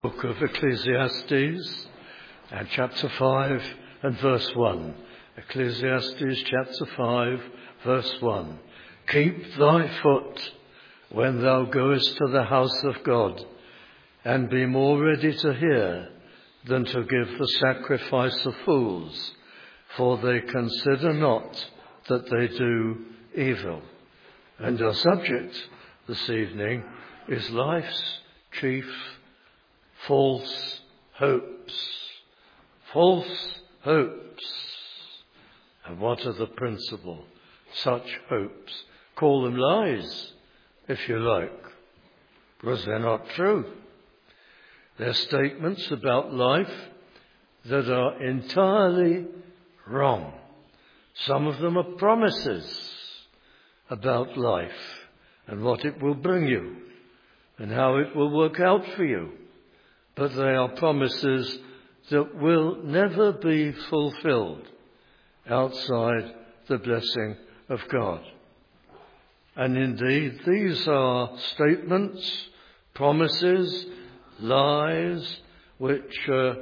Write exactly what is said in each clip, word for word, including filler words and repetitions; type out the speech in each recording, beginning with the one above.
Book of Ecclesiastes, and chapter five and verse one. Ecclesiastes chapter five, verse one. Keep thy foot when thou goest to the house of God, and be more ready to hear than to give the sacrifice of fools, for they consider not that they do evil. And our subject this evening is life's chief false hopes. False hopes. And what are the principal such hopes? Call them lies, if you like, because they're not true. They're statements about life that are entirely wrong. Some of them are promises about life and what it will bring you and how it will work out for you. But they are promises that will never be fulfilled outside the blessing of God. And indeed, these are statements, promises, lies, which uh,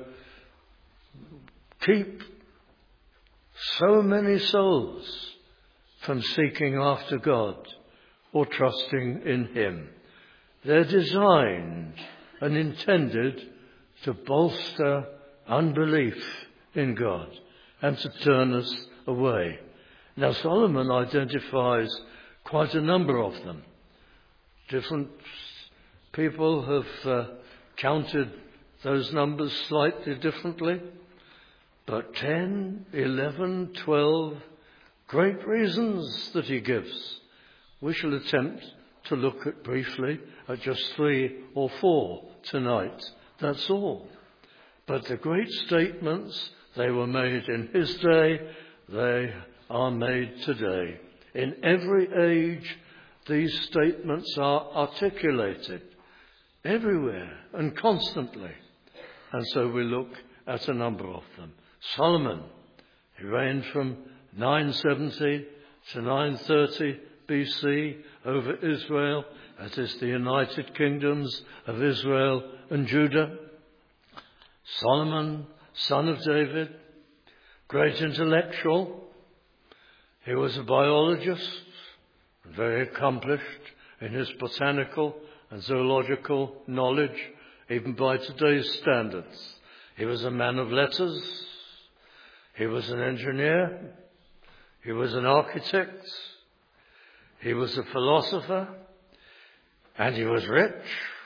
keep so many souls from seeking after God or trusting in Him. They're designed and intended to bolster unbelief in God and to turn us away. Now, Solomon identifies quite a number of them. Different people have uh, counted those numbers slightly differently, but ten, eleven, twelve great reasons that he gives. We shall attempt to look at briefly at just three or four tonight. That's all. But the great statements, they were made in his day, they are made today. In every age, these statements are articulated everywhere and constantly. And so we look at a number of them. Solomon, he reigned from nine seventy to nine thirty B C over Israel. That is the United Kingdoms of Israel and Judah. Solomon, son of David, great intellectual. He was a biologist, very accomplished in his botanical and zoological knowledge, even by today's standards. He was a man of letters. He was an engineer. He was an architect. He was a philosopher. And he was rich.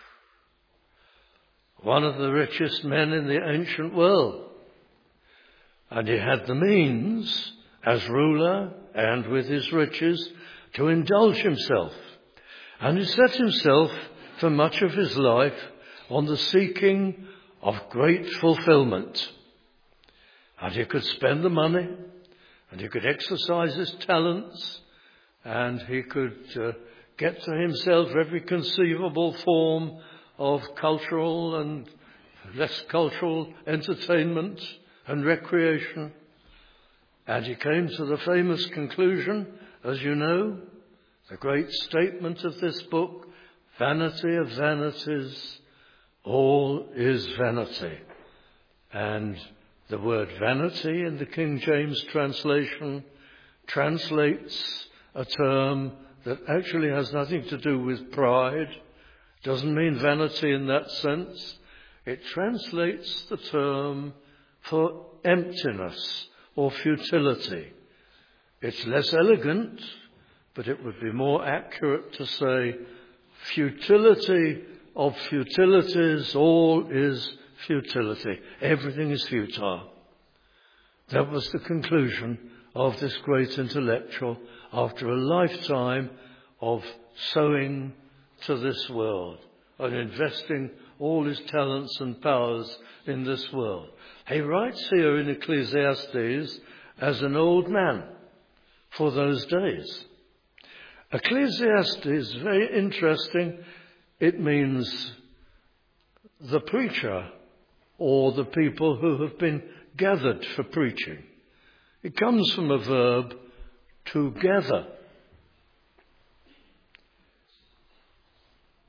One of the richest men in the ancient world. And he had the means, as ruler and with his riches, to indulge himself. And he set himself for much of his life on the seeking of great fulfillment. And he could spend the money, and he could exercise his talents, and he could uh, get to himself every conceivable form of cultural and less cultural entertainment and recreation. And he came to the famous conclusion, as you know, the great statement of this book, vanity of vanities, all is vanity. And the word vanity in the King James translation translates a term that actually has nothing to do with pride, doesn't mean vanity in that sense. It translates the term for emptiness or futility. It's less elegant, but it would be more accurate to say futility of futilities, all is futility. Everything is futile. That was the conclusion of this great intellectual after a lifetime of sowing to this world and investing all his talents and powers in this world. He writes here in Ecclesiastes as an old man for those days. Ecclesiastes is very interesting. It means the preacher or the people who have been gathered for preaching. It comes from a verb to gather.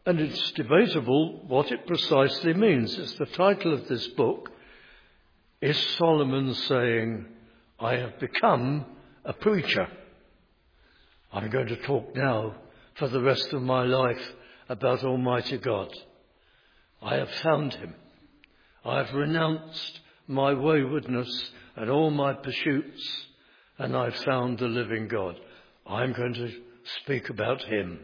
And it's debatable what it precisely means. It's the title of this book. Is Solomon saying, I have become a preacher? I'm going to talk now for the rest of my life about Almighty God. I have found him. I have renounced my waywardness and all my pursuits, and I've found the living God. I'm going to speak about him.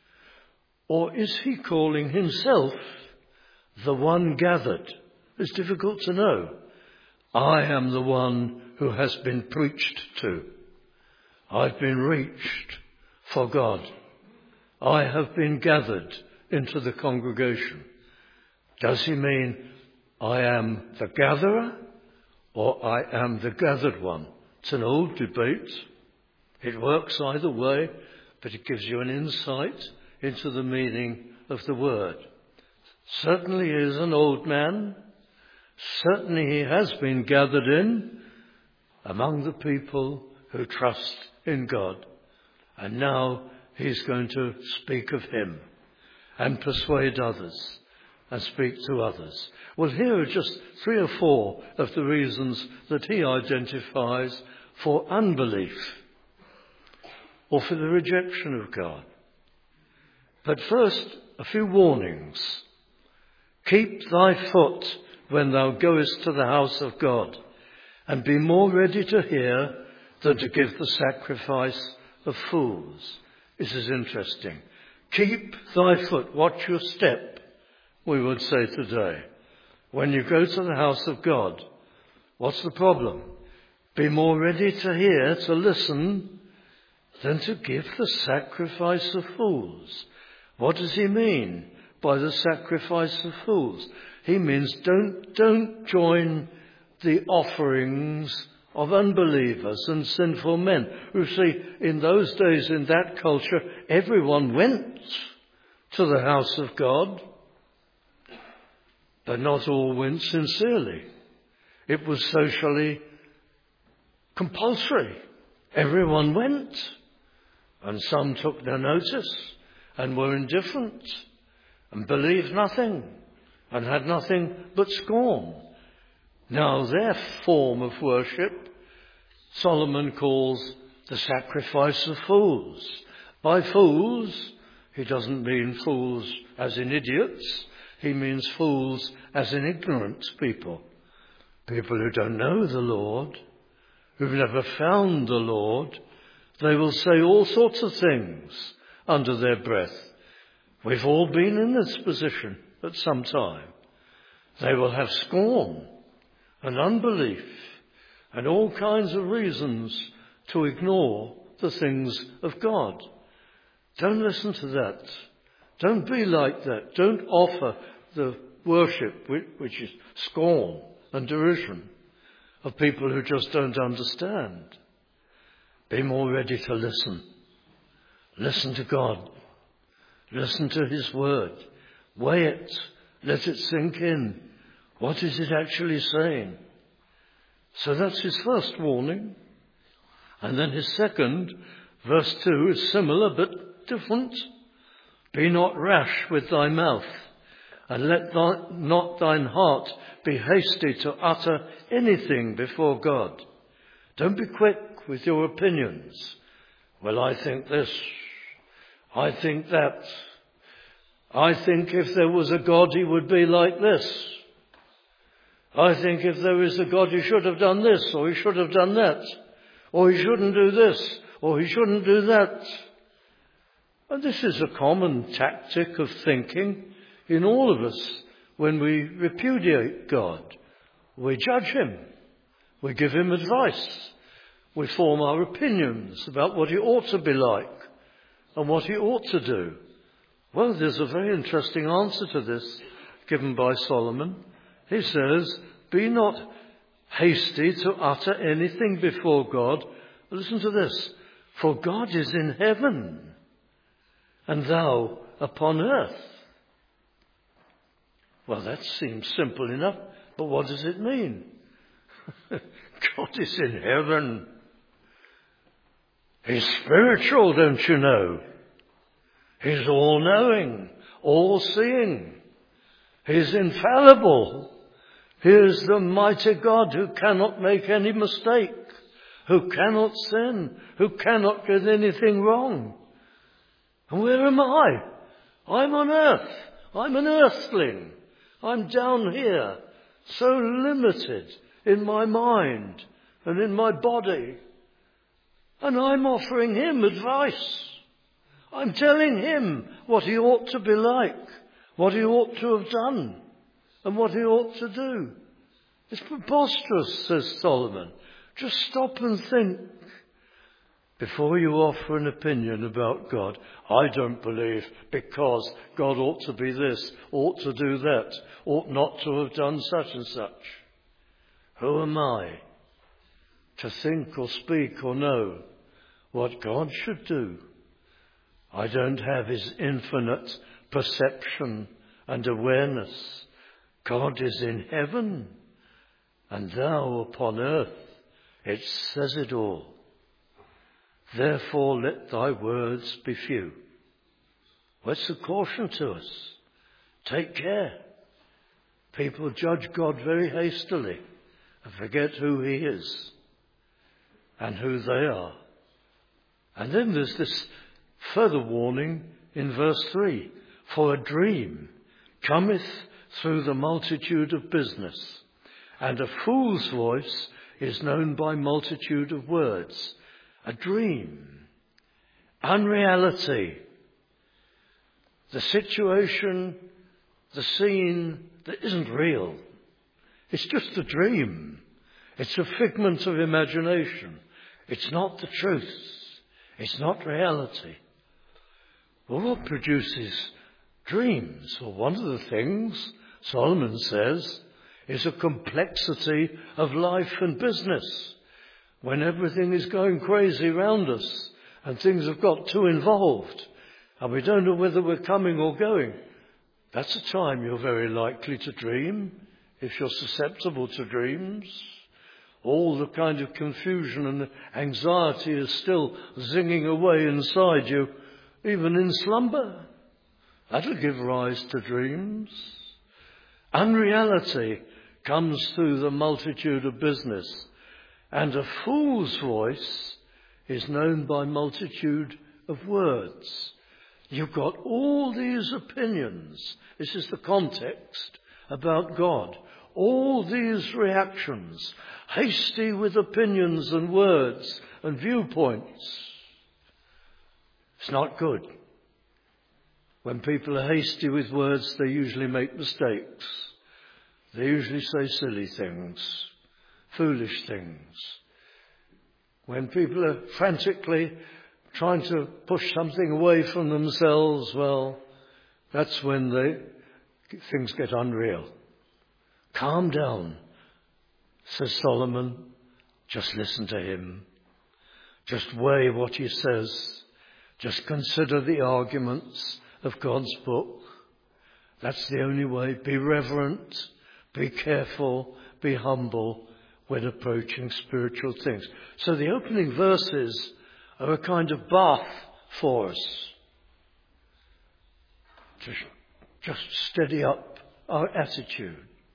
Or is he calling himself the one gathered? It's difficult to know. I am the one who has been preached to. I've been reached for God. I have been gathered into the congregation. Does he mean I am the gatherer or I am the gathered one? It's an old debate. It works either way, but it gives you an insight into the meaning of the word. Certainly he is an old man. Certainly he has been gathered in among the people who trust in God. And now he's going to speak of him and persuade others and speak to others. Well, here are just three or four of the reasons that he identifies for unbelief or for the rejection of God. But first, a few warnings. Keep thy foot when thou goest to the house of God, and be more ready to hear than to give the sacrifice of fools. This is interesting. Keep thy foot, watch your step, we would say today. When you go to the house of God, what's the problem? Be more ready to hear, to listen, than to give the sacrifice of fools. What does he mean by the sacrifice of fools? He means don't, don't join the offerings of unbelievers and sinful men. You see, in those days, in that culture, everyone went to the house of God, but not all went sincerely. It was socially compulsory. Everyone went, and some took no notice and were indifferent and believed nothing and had nothing but scorn. Now their form of worship, Solomon calls the sacrifice of fools. By fools, he doesn't mean fools as in idiots. He means fools as in ignorant people. People who don't know the Lord, who've never found the Lord. They will say all sorts of things under their breath. We've all been in this position at some time. They will have scorn and unbelief and all kinds of reasons to ignore the things of God. Don't listen to that. Don't be like that. Don't offer the worship which is scorn and derision of people who just don't understand. Be more ready to listen. Listen to God. Listen to his word. Weigh it. Let it sink in. What is it actually saying? So that's his first warning. And then his second, verse two, is similar but different. Be not rash with thy mouth, and let thy, not thine heart be hasty to utter anything before God. Don't be quick with your opinions. Well, I think this. I think that. I think if there was a God, he would be like this. I think if there is a God, he should have done this, or he should have done that, or he shouldn't do this, or he shouldn't do that. And this is a common tactic of thinking in all of us when we repudiate God. We judge him. We give him advice. We form our opinions about what he ought to be like and what he ought to do. Well, there's a very interesting answer to this given by Solomon. He says, be not hasty to utter anything before God. Listen to this. For God is in heaven, and thou upon earth. Well, that seems simple enough, but what does it mean? God is in heaven. He's spiritual, don't you know? He's all-knowing, all-seeing. He's infallible. He is the mighty God who cannot make any mistake, who cannot sin, who cannot get anything wrong. And where am I? I'm on earth. I'm an earthling. I'm down here, so limited in my mind and in my body. And I'm offering him advice. I'm telling him what he ought to be like, what he ought to have done, and what he ought to do. It's preposterous, says Solomon. Just stop and think before you offer an opinion about God. I don't believe because God ought to be this, ought to do that, ought not to have done such and such. Who am I to think or speak or know what God should do? I don't have his infinite perception and awareness. God is in heaven, and thou upon earth. It says it all. Therefore let thy words be few. What's the caution to us? Take care. People judge God very hastily and forget who he is and who they are. And then there's this further warning in verse three. For a dream cometh through the multitude of business, and a fool's voice is known by multitude of words. A dream, unreality, the situation, the scene that isn't real. It's just a dream. It's a figment of imagination. It's not the truth. It's not reality. Well, what produces dreams? Well, one of the things Solomon says is a complexity of life and business. When everything is going crazy around us and things have got too involved and we don't know whether we're coming or going, that's a time you're very likely to dream if you're susceptible to dreams. All the kind of confusion and anxiety is still zinging away inside you, even in slumber. That'll give rise to dreams. Unreality comes through the multitude of business, and a fool's voice is known by multitude of words. You've got all these opinions. This is the context about God. All these reactions, hasty with opinions and words and viewpoints. It's not good. When people are hasty with words, they usually make mistakes. They usually say silly things, foolish things. When people are frantically trying to push something away from themselves, well, that's when they, things get unreal. Calm down, says Solomon. Just listen to him. Just weigh what he says. Just consider the arguments of God's book. That's the only way. Be reverent, be careful, be humble when approaching spiritual things. So the opening verses are a kind of bath for us to just steady up our attitude.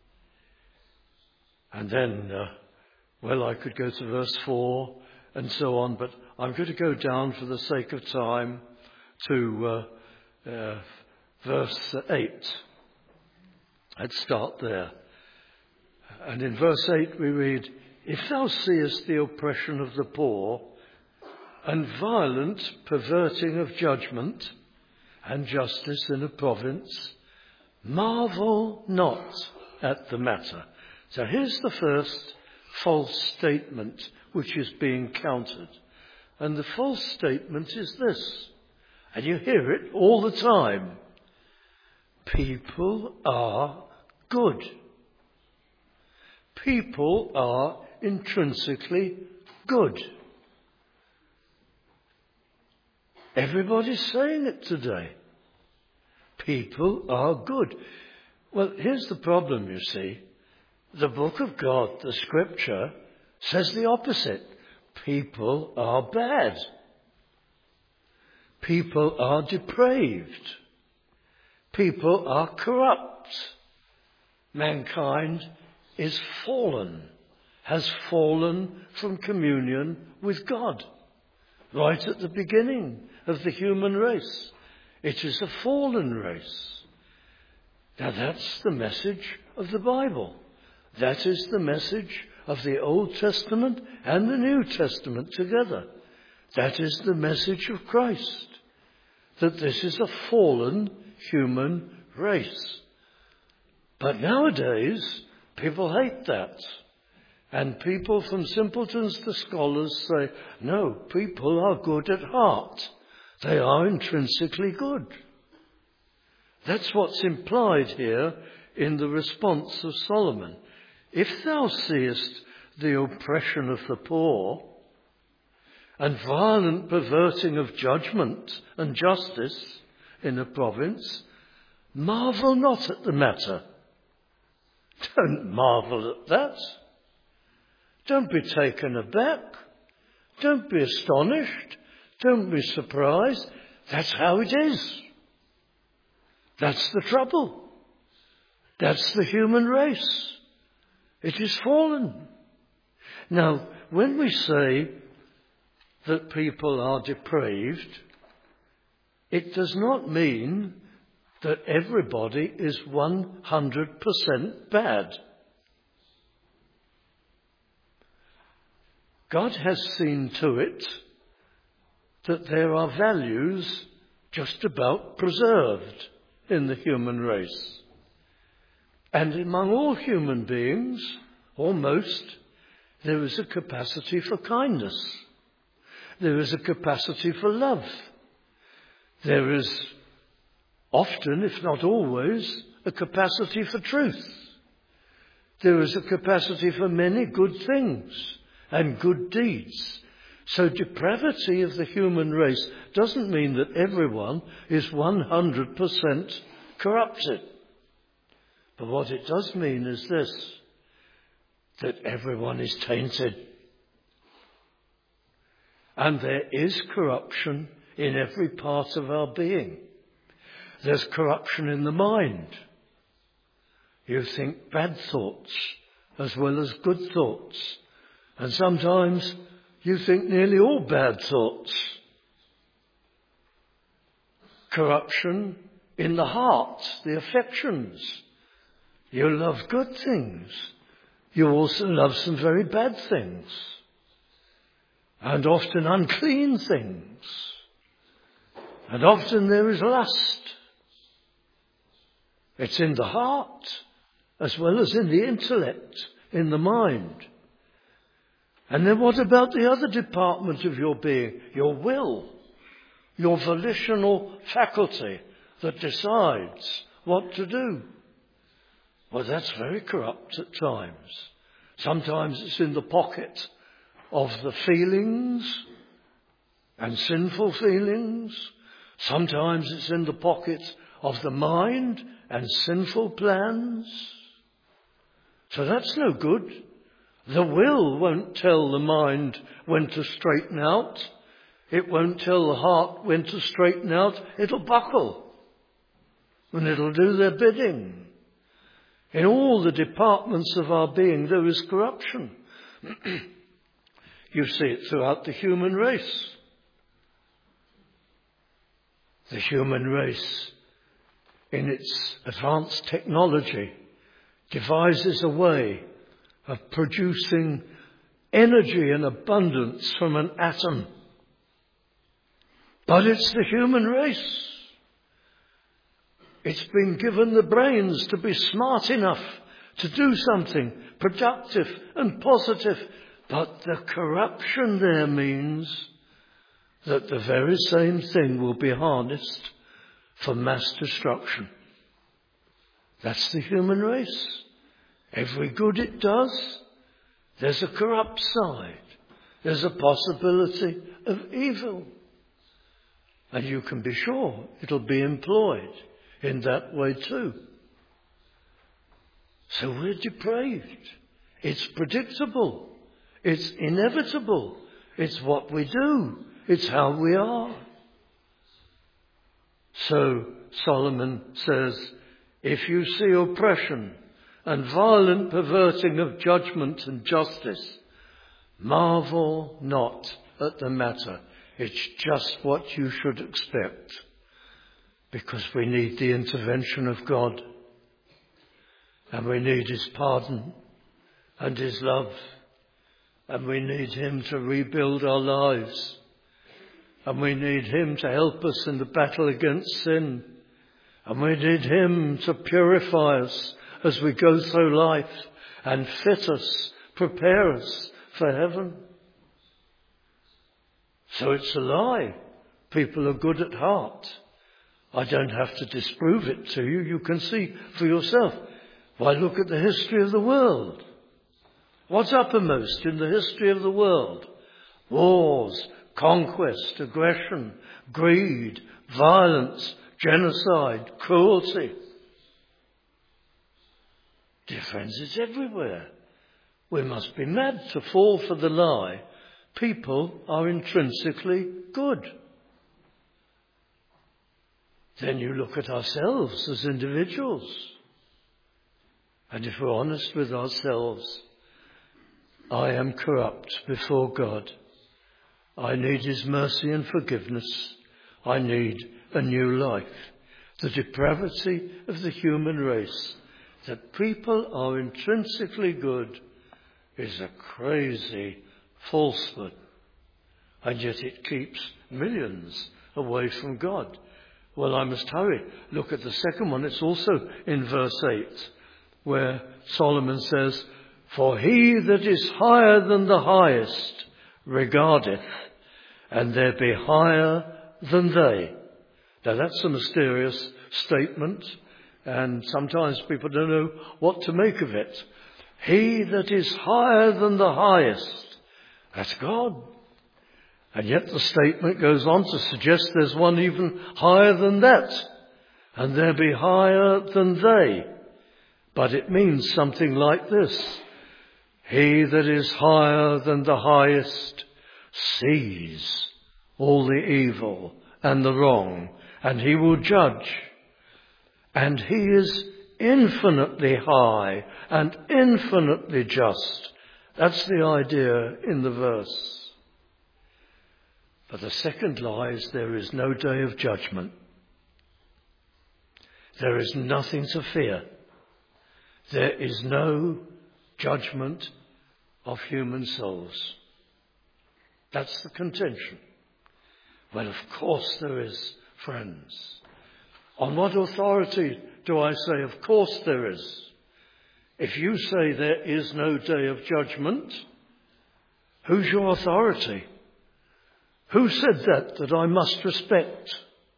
And then, uh, well, I could go to verse four and so on, but I'm going to go down for the sake of time to uh, uh, verse eight. Let's start there. And in verse eight we read, If thou seest the oppression of the poor, and violent perverting of judgment, and justice in a province, marvel not at the matter. So here's the first false statement which is being countered. And the false statement is this, and you hear it all the time. People are good. People are intrinsically good. Everybody's saying it today. People are good. Well, here's the problem, you see. The book of God, the scripture, says the opposite. People are bad. People are depraved. People are corrupt. Mankind is fallen, has fallen from communion with God. Right at the beginning of the human race. It is a fallen race. Now that's the message of the Bible. That is the message of the Old Testament and the New Testament together. That is the message of Christ. That this is a fallen human race. But nowadays, people hate that. And people from simpletons to scholars say, no, people are good at heart. They are intrinsically good. That's what's implied here in the response of Solomon. If thou seest the oppression of the poor, and violent perverting of judgment and justice in a province, marvel not at the matter. Don't marvel at that. Don't be taken aback. Don't be astonished. Don't be surprised. That's how it is. That's the trouble. That's the human race. It is fallen. Now, when we say that people are depraved, it does not mean that everybody is one hundred percent bad. God has seen to it that there are values just about preserved in the human race. And among all human beings, almost, there is a capacity for kindness. There is a capacity for love. There is often, if not always, a capacity for truth. There is a capacity for many good things and good deeds. So depravity of the human race doesn't mean that everyone is one hundred percent corrupted. But what it does mean is this, that everyone is tainted. And there is corruption in every part of our being. There's corruption in the mind. You think bad thoughts as well as good thoughts. And sometimes you think nearly all bad thoughts. Corruption in the heart, the affections. You love good things. You also love some very bad things. And often unclean things. And often there is lust. It's in the heart as well as in the intellect, in the mind. And then what about the other department of your being? Your will, your volitional faculty that decides what to do. Well, that's very corrupt at times. Sometimes it's in the pocket of the feelings and sinful feelings. Sometimes it's in the pocket of the mind and sinful plans. So that's no good. The will won't tell the mind when to straighten out. It won't tell the heart when to straighten out. It'll buckle. And it'll do their bidding. In all the departments of our being, there is corruption. You see it throughout the human race. The human race, in its advanced technology, devises a way of producing energy and abundance from an atom. But it's the human race. It's been given the brains to be smart enough to do something productive and positive. But the corruption there means that the very same thing will be harnessed for mass destruction. That's the human race. Every good it does, there's a corrupt side. There's a possibility of evil. And you can be sure it'll be employed in that way too. So we're depraved. It's predictable. It's inevitable. It's what we do. It's how we are. So Solomon says, if you see oppression and violent perverting of judgment and justice, marvel not at the matter. It's just what you should expect, because we need the intervention of God, and we need his pardon and his love, and we need him to rebuild our lives, and we need him to help us in the battle against sin, and we need him to purify us as we go through life and fit us, prepare us for heaven. So it's a lie. People are good at heart. I don't have to disprove it to you. You can see for yourself. Why, look at the history of the world. What's uppermost in the history of the world? Wars, conquest, aggression, greed, violence, genocide, cruelty. Dear friends, it's everywhere. We must be mad to fall for the lie. People are intrinsically good. Then you look at ourselves as individuals. And if we're honest with ourselves, I am corrupt before God. I need his mercy and forgiveness. I need a new life. The depravity of the human race, that people are intrinsically good, is a crazy falsehood. And yet it keeps millions away from God. Well, I must hurry. Look at the second one. It's also in verse eight, where Solomon says, for he that is higher than the highest regardeth, and there be higher than they. Now that's a mysterious statement, and sometimes people don't know what to make of it. He that is higher than the highest, that's God. And yet the statement goes on to suggest there's one even higher than that, and there be higher than they. But it means something like this. He that is higher than the highest sees all the evil and the wrong, and he will judge. And he is infinitely high and infinitely just. That's the idea in the verse. But the second lie is there is no day of judgment. There is nothing to fear. There is no judgment of human souls. That's the contention. Well, of course there is, friends. On what authority do I say, of course there is? If you say there is no day of judgment, who's your authority? Who said that, that I must respect?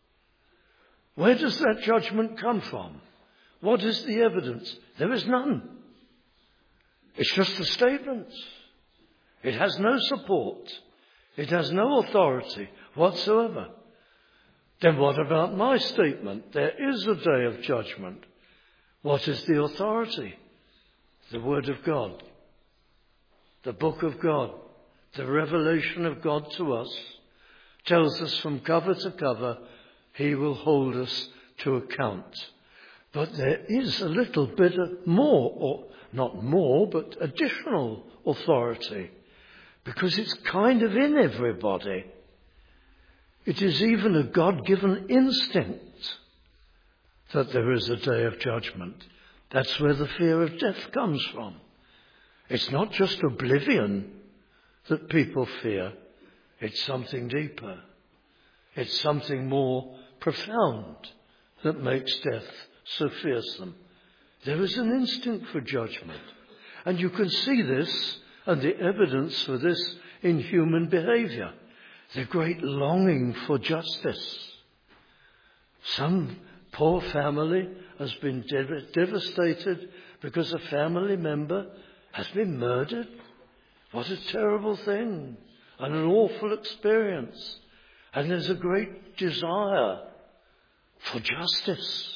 Where does that judgment come from? What is the evidence? There is none. It's just a statement. It has no support. It has no authority whatsoever. Then what about my statement? There is a day of judgment. What is the authority? The Word of God. The Book of God. The revelation of God to us tells us from cover to cover, he will hold us to account. But there is a little bit of more, or not more, but additional authority, because it's kind of in everybody. It is even a God-given instinct that there is a day of judgment. That's where the fear of death comes from. It's not just oblivion that people fear. It's something deeper. It's something more profound that makes death so fearsome. There is an instinct for judgment. And you can see this and the evidence for this in human behavior. The great longing for justice. Some poor family has been dev- devastated because a family member has been murdered. What a terrible thing and an awful experience. And there's a great desire for justice.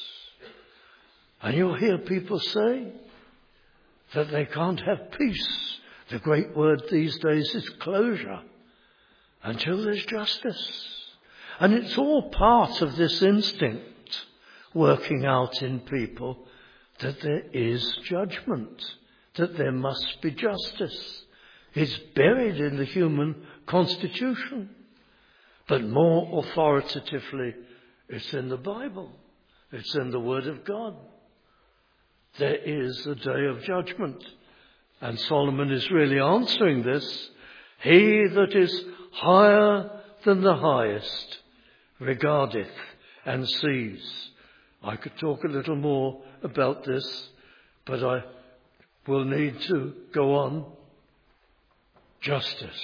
And you'll hear people say that they can't have peace. The great word these days is closure until there's justice. And it's all part of this instinct working out in people that there is judgment, that there must be justice. It's buried in the human constitution. But more authoritatively, it's in the Bible. It's in the Word of God. There is a day of judgment. And Solomon is really answering this. He that is higher than the highest regardeth and sees. I could talk a little more about this, but I will need to go on. Justice.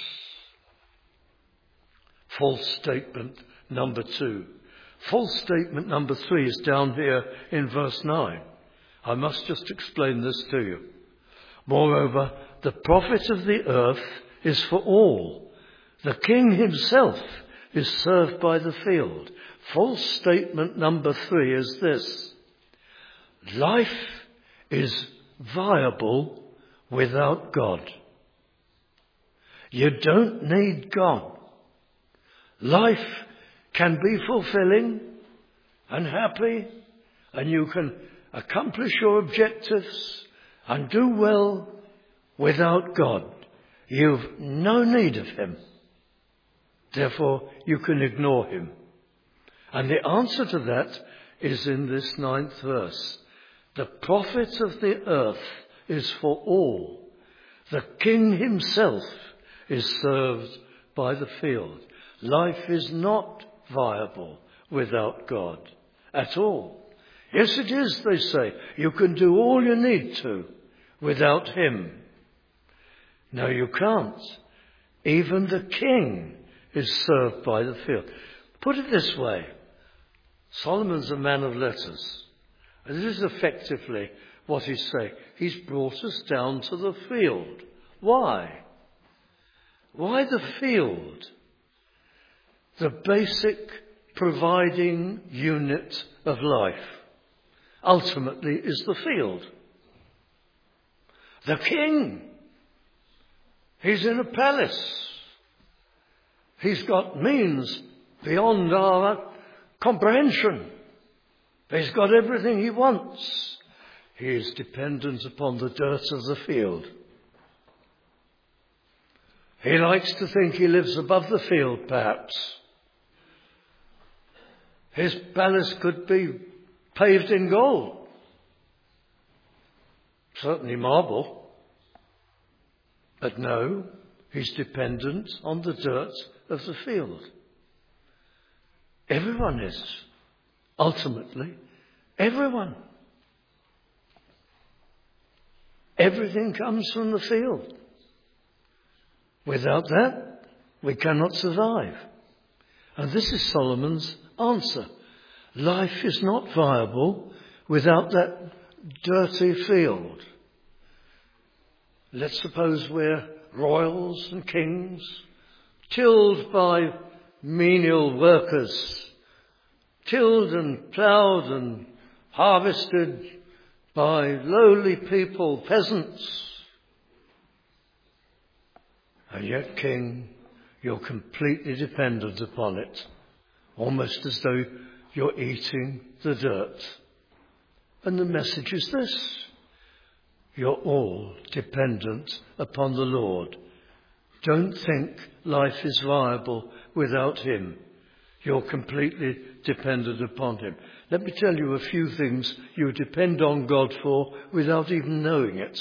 False statement number two. False statement number three is down here in verse nine. I must just explain this to you. Moreover, the profit of the earth is for all. The king himself is served by the field. False statement number three is this. Life is viable without God. You don't need God. Life can be fulfilling and happy, and you can accomplish your objectives and do well without God. You've no need of him. Therefore, you can ignore him. And the answer to that is in this ninth verse. The profit of the earth is for all. The king himself is served by the field. Life is not viable without God at all. Yes, it is, they say. You can do all you need to without him. No, you can't. Even the king is served by the field. Put it this way. Solomon's a man of letters. And this is effectively what he's saying. He's brought us down to the field. Why? Why the field? The basic providing unit of life ultimately is the field. The king, he's in a palace. He's got means beyond our comprehension. He's got everything he wants. He is dependent upon the dirt of the field. He likes to think he lives above the field, perhaps. His palace could be paved in gold. Certainly marble. But no, he's dependent on the dirt of the field. Everyone is. Ultimately, everyone. Everything comes from the field. Without that, we cannot survive. And this is Solomon's answer. Life is not viable without that dirty field. Let's suppose we're royals and kings, tilled by menial workers, tilled and ploughed and harvested by lowly people, peasants. And yet, king, you're completely dependent upon it, almost as though you're eating the dirt. And the message is this: you're all dependent upon the Lord. Don't think life is viable without him. You're completely dependent upon him. Let me tell you a few things you depend on God for without even knowing it.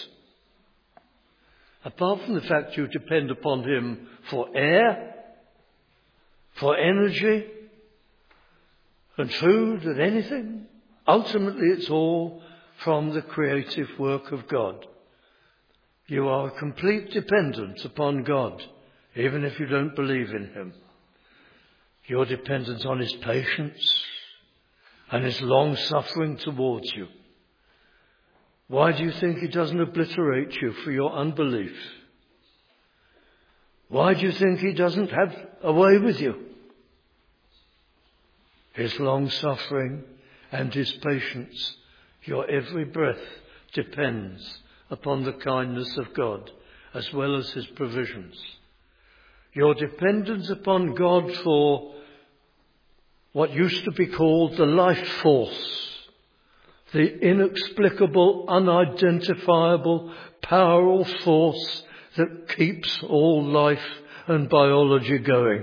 Apart from the fact you depend upon him for air, for energy, and food and anything, ultimately it's all from the creative work of God. You are complete dependent upon God, even if you don't believe in him. You're dependent on his patience and his long-suffering towards you. Why do you think he doesn't obliterate you for your unbelief? Why do you think he doesn't have a way with you? His long-suffering and his patience. Your every breath depends upon the kindness of God as well as his provisions. You're dependent upon God for what used to be called the life force. the inexplicable, unidentifiable, powerful force that keeps all life and biology going,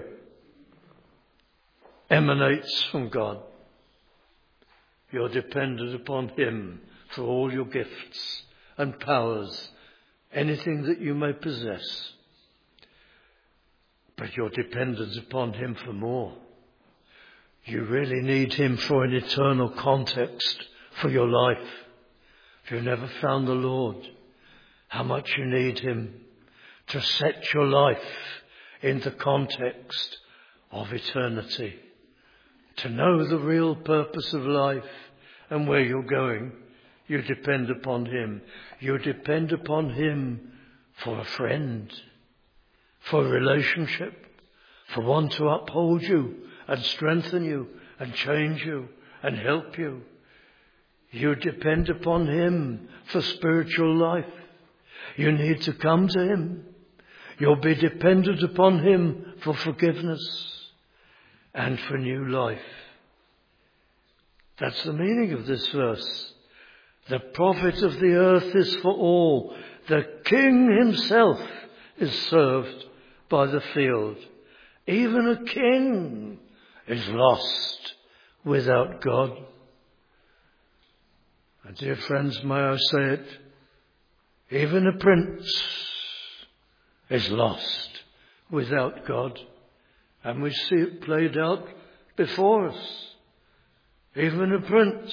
emanates from God. You're dependent upon him for all your gifts and powers, anything that you may possess. But you're dependent upon him for more. You really need him for an eternal context for your life. If you've never found the Lord, how much you need him to set your life in the context of eternity. To know the real purpose of life and where you're going, you depend upon him. You depend upon him for a friend, for a relationship, for one to uphold you and strengthen you and change you and help you. You depend upon him for spiritual life. You need to come to him. You'll be dependent upon him for forgiveness and for new life. That's the meaning of this verse. The profit of the earth is for all. The king himself is served by the field. Even a king is lost without God. And dear friends, may I say it, even a prince is lost without God. And we see it played out before us. Even a prince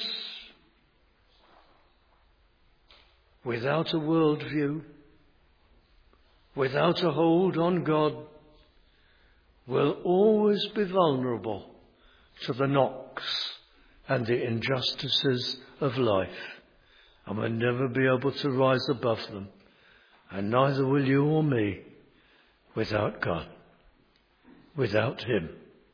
without a worldview, without a hold on God, will always be vulnerable to the knocks and the injustices of life, and will never be able to rise above them. And neither will you or me without God, without him.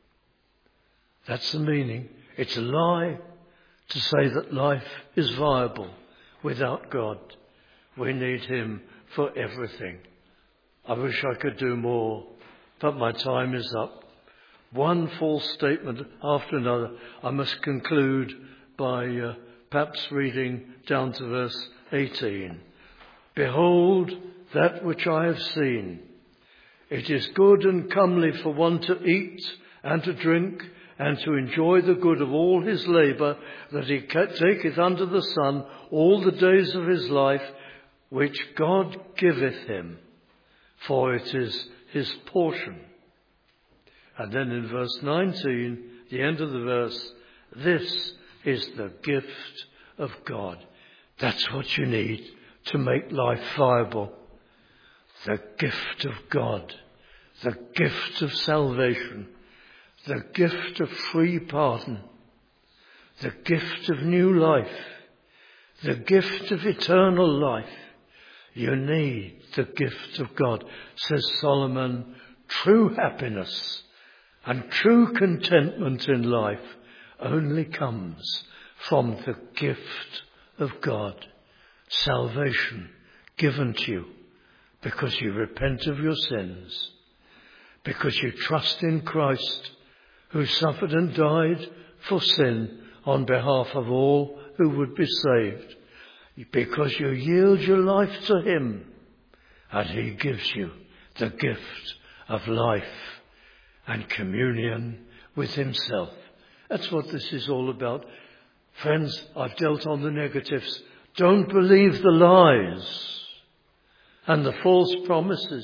That's the meaning. It's a lie to say that life is viable without God. We need him for everything. I wish I could do more, but my time is up. One false statement after another. I must conclude by uh, perhaps reading down to verse eighteen. Behold that which I have seen. It is good and comely for one to eat and to drink and to enjoy the good of all his labour, that he taketh under the sun all the days of his life, which God giveth him, for it is his portion. And then in verse nineteen, the end of the verse, this is the gift of God. That's what you need to make life viable. The gift of God, the gift of salvation, the gift of free pardon, the gift of new life, the gift of eternal life. You need the gift of God. Says Solomon, true happiness and true contentment in life only comes from the gift of God. Salvation given to you because you repent of your sins, because you trust in Christ, who suffered and died for sin on behalf of all who would be saved, because you yield your life to him and he gives you the gift of life and communion with himself. That's what this is all about. Friends, I've dealt on the negatives. Don't believe the lies and the false promises.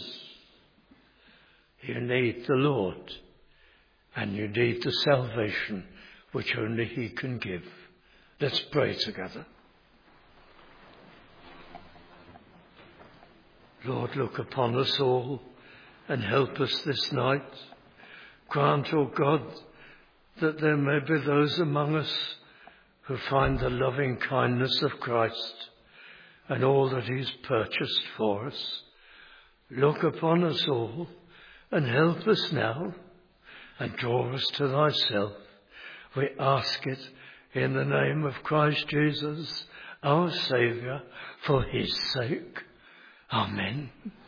You need the Lord. And you need the salvation which only he can give. Let's pray together. Lord, look upon us all and help us this night. Grant, O God, that there may be those among us who find the loving kindness of Christ and all that he's purchased for us. Look upon us all and help us now and draw us to thyself. We ask it in the name of Christ Jesus, our Saviour, for his sake. Amen.